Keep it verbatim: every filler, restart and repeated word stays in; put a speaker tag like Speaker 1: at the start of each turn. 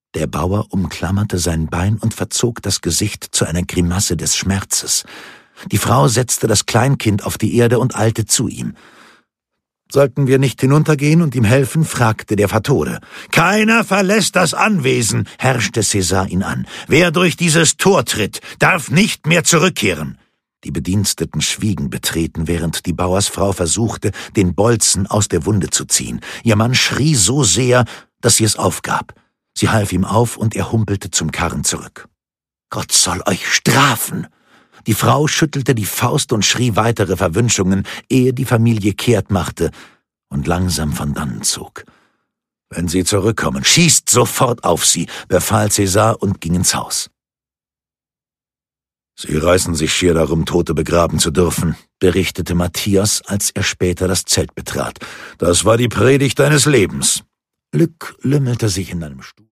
Speaker 1: Der Bauer umklammerte sein Bein und verzog das Gesicht zu einer Grimasse des Schmerzes. Die Frau setzte das Kleinkind auf die Erde und eilte zu ihm. »Sollten wir nicht hinuntergehen und ihm helfen?« fragte der Fattore. »Keiner verlässt das Anwesen«, herrschte Cäsar ihn an. »Wer durch dieses Tor tritt, darf nicht mehr zurückkehren.« Die Bediensteten schwiegen betreten, während die Bauersfrau versuchte, den Bolzen aus der Wunde zu ziehen. Ihr Mann schrie so sehr, dass sie es aufgab. Sie half ihm auf und er humpelte zum Karren zurück. »Gott soll euch strafen!« Die Frau schüttelte die Faust und schrie weitere Verwünschungen, ehe die Familie kehrt machte und langsam von dannen zog. »Wenn sie zurückkommen, schießt sofort auf sie«, befahl Cäsar und ging ins Haus. »Sie reißen sich schier darum, Tote begraben zu dürfen«, berichtete Matthias, als er später das Zelt betrat. »Das war die Predigt deines Lebens.« Luc lümmelte sich in einem Stuhl.